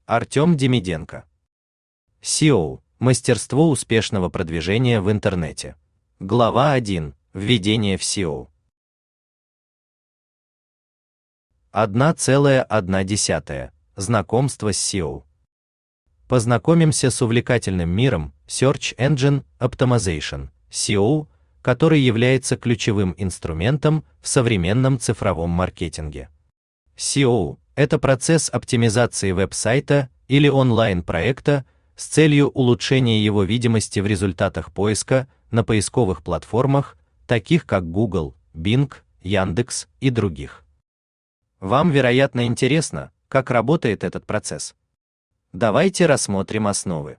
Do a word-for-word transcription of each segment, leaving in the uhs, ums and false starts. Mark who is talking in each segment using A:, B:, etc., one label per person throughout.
A: Артем Демиденко. си и о. Мастерство успешного продвижения в интернете. Глава один. Введение в си и о. одна целая одна десятая. Знакомство с си и о. Познакомимся с увлекательным миром Search Engine Optimization, си и о, который является ключевым инструментом в современном цифровом маркетинге. си и о – это процесс оптимизации веб-сайта или онлайн-проекта с целью улучшения его видимости в результатах поиска на поисковых платформах, таких как Google, Bing, Яндекс и других. Вам, вероятно, интересно, как работает этот процесс. Давайте рассмотрим основы.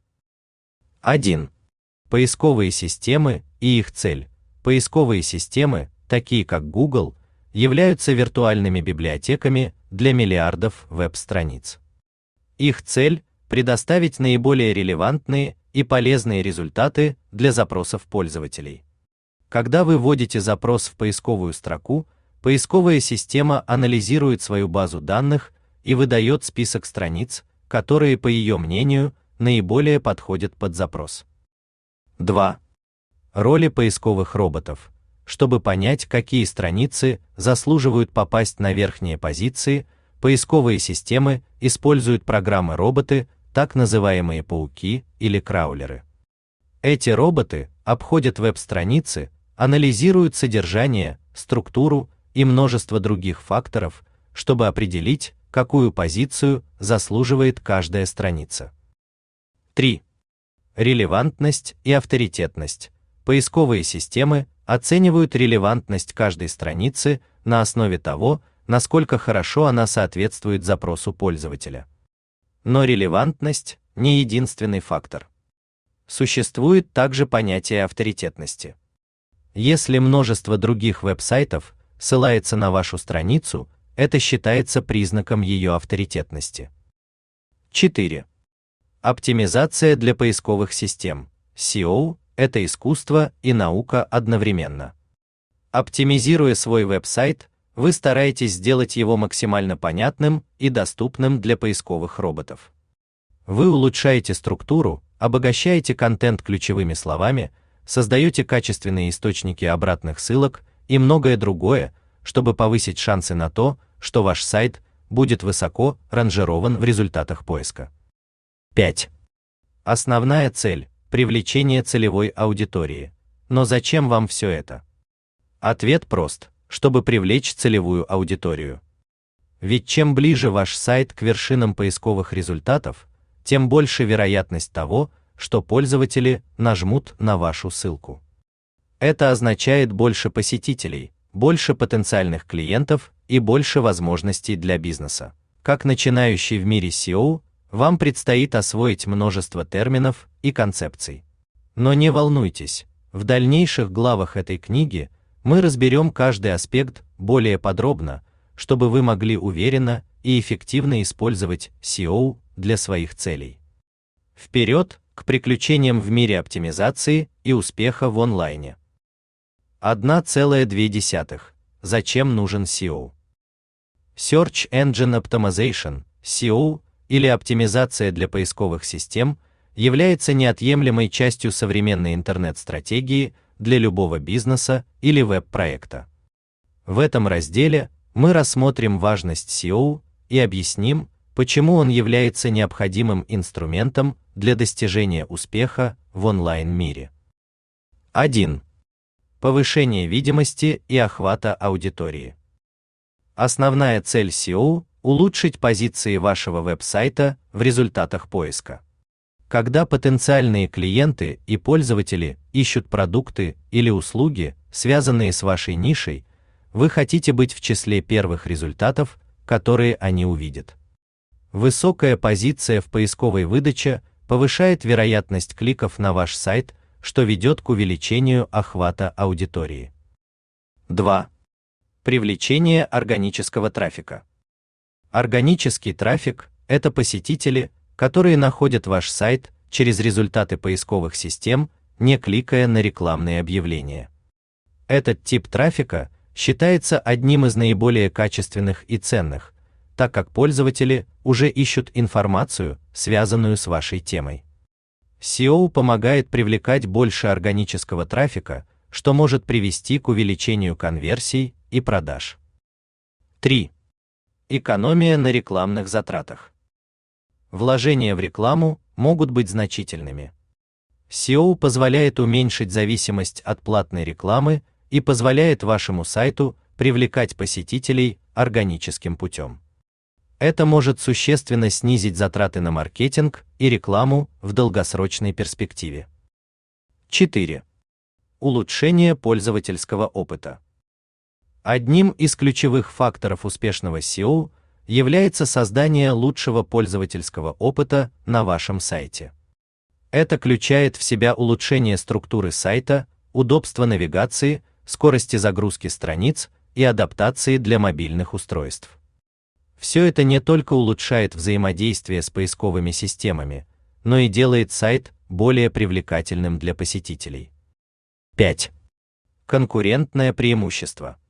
A: один. Поисковые системы и их цель. Поисковые системы, такие как Google, являются виртуальными библиотеками для миллиардов веб-страниц. Их цель – предоставить наиболее релевантные и полезные результаты для запросов пользователей. Когда вы вводите запрос в поисковую строку, поисковая система анализирует свою базу данных и выдает список страниц, которые, по ее мнению, наиболее подходят под запрос. два. Роли поисковых роботов. Чтобы понять, какие страницы заслуживают попасть на верхние позиции, поисковые системы используют программы-роботы, так называемые пауки или краулеры. Эти роботы обходят веб-страницы, анализируют содержание, структуру и множество других факторов, чтобы определить, какую позицию заслуживает каждая страница. три. Релевантность и авторитетность. Поисковые системы оценивают релевантность каждой страницы на основе того, насколько хорошо она соответствует запросу пользователя. Но релевантность не единственный фактор. Существует также понятие авторитетности. Если множество других веб-сайтов ссылается на вашу страницу, это считается признаком ее авторитетности. четыре. Оптимизация для поисковых систем. си и о – это искусство и наука одновременно. Оптимизируя свой веб-сайт, вы стараетесь сделать его максимально понятным и доступным для поисковых роботов. Вы улучшаете структуру, обогащаете контент ключевыми словами, создаете качественные источники обратных ссылок и многое другое, чтобы повысить шансы на то, что ваш сайт будет высоко ранжирован в результатах поиска. пять. Основная цель – привлечение целевой аудитории. Но зачем вам все это? Ответ прост – чтобы привлечь целевую аудиторию. Ведь чем ближе ваш сайт к вершинам поисковых результатов, тем больше вероятность того, что пользователи нажмут на вашу ссылку. Это означает больше посетителей, больше потенциальных клиентов и больше возможностей для бизнеса. Как начинающий в мире си и о, вам предстоит освоить множество терминов и концепций. Но не волнуйтесь, в дальнейших главах этой книги мы разберем каждый аспект более подробно, чтобы вы могли уверенно и эффективно использовать си и о для своих целей. Вперед к приключениям в мире оптимизации и успеха в онлайне. одна целая две десятых. Зачем нужен си и о? Search Engine Optimization, си и о, или оптимизация для поисковых систем, является неотъемлемой частью современной интернет-стратегии для любого бизнеса или веб-проекта. В этом разделе мы рассмотрим важность си и о и объясним, почему он является необходимым инструментом для достижения успеха в онлайн-мире. один. Повышение видимости и охвата аудитории. Основная цель си и о – улучшить позиции вашего веб-сайта в результатах поиска. Когда потенциальные клиенты и пользователи ищут продукты или услуги, связанные с вашей нишей, вы хотите быть в числе первых результатов, которые они увидят. Высокая позиция в поисковой выдаче повышает вероятность кликов на ваш сайт, что ведет к увеличению охвата аудитории. два. Привлечение органического трафика. Органический трафик – это посетители, которые находят ваш сайт через результаты поисковых систем, не кликая на рекламные объявления. Этот тип трафика считается одним из наиболее качественных и ценных, так как пользователи уже ищут информацию, связанную с вашей темой. сео помогает привлекать больше органического трафика, что может привести к увеличению конверсий и продаж. три. Экономия на рекламных затратах. Вложения в рекламу могут быть значительными. сео позволяет уменьшить зависимость от платной рекламы и позволяет вашему сайту привлекать посетителей органическим путем. Это может существенно снизить затраты на маркетинг и рекламу в долгосрочной перспективе. четыре. Улучшение пользовательского опыта. Одним из ключевых факторов успешного сео является создание лучшего пользовательского опыта на вашем сайте. Это включает в себя улучшение структуры сайта, удобство навигации, скорости загрузки страниц и адаптации для мобильных устройств. Все это не только улучшает взаимодействие с поисковыми системами, но и делает сайт более привлекательным для посетителей. пять. Конкурентное преимущество.